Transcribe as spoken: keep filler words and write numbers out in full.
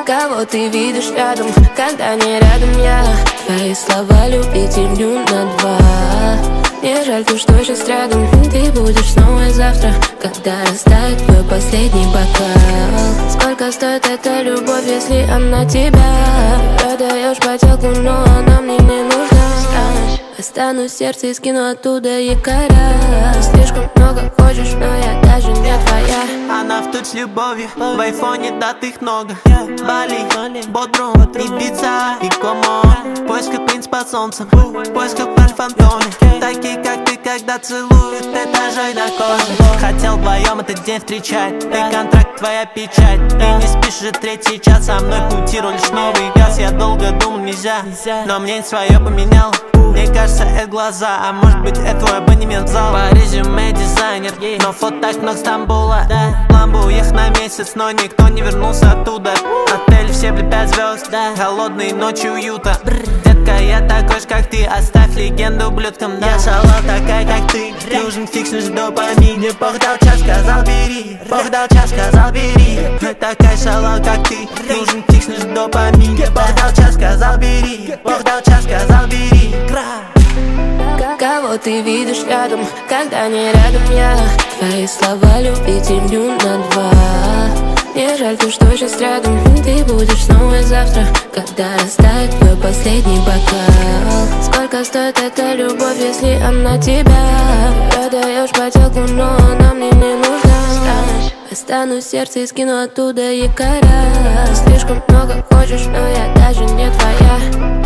Кого ты видишь рядом, когда не рядом я? Твои слова любви делю на два. Мне жаль, то, что сейчас рядом. Ты будешь снова завтра, когда растает твой последний бокал. Сколько стоит эта любовь, если она тебя продаешь поделку, но она мне не нужна. Останусь в сердце и скину оттуда якоря. Слишком много хочешь, но я даже не твоя. Она в туч любовью, в айфоне датых много. Бали, Бодрум, Ибица и Комо. В поисках принц под солнцем, в поисках пляж в фантоме. Такие, как ты, когда целуют этажей до кожи. Хотел вдвоем этот день встречать. Ты контракт, твоя печать. Ты не спишь уже третий час, со мной путирую лишь новый газ. Я долго думал, нельзя, но мне свое поменял. Мне кажется, это глаза, а может быть, это твой абонемент в зал. По резюме дизайнер, но фото так много Стамбула. Ламбо уехал на месяц, но никто не вернулся оттуда. Отель все блин пять звезд, холодные ночи уюта. Детка, я такой же, как ты, оставь легенду ублюдкам, да. Я шалава такая, как ты, ты уже фиксишь допамин. Мне Бог дал час, сказал бери, Бог дал час, сказал бери. Ты такая шалава, как ты, ты уже фиксишь допамин. Мне Бог дал час, сказал бери, Бог дал час, сказал бери. Кого ты видишь рядом, когда не рядом я? Твои слова любви делю на два. Мне жаль, то, что сейчас рядом. Ты будешь снова завтра, когда растает твой последний бокал. Сколько стоит эта любовь, если она тебя продаешь поделку, но она мне не нужна. Останусь в сердце и скину оттуда якоря. Слишком много хочешь, но я даже не твоя.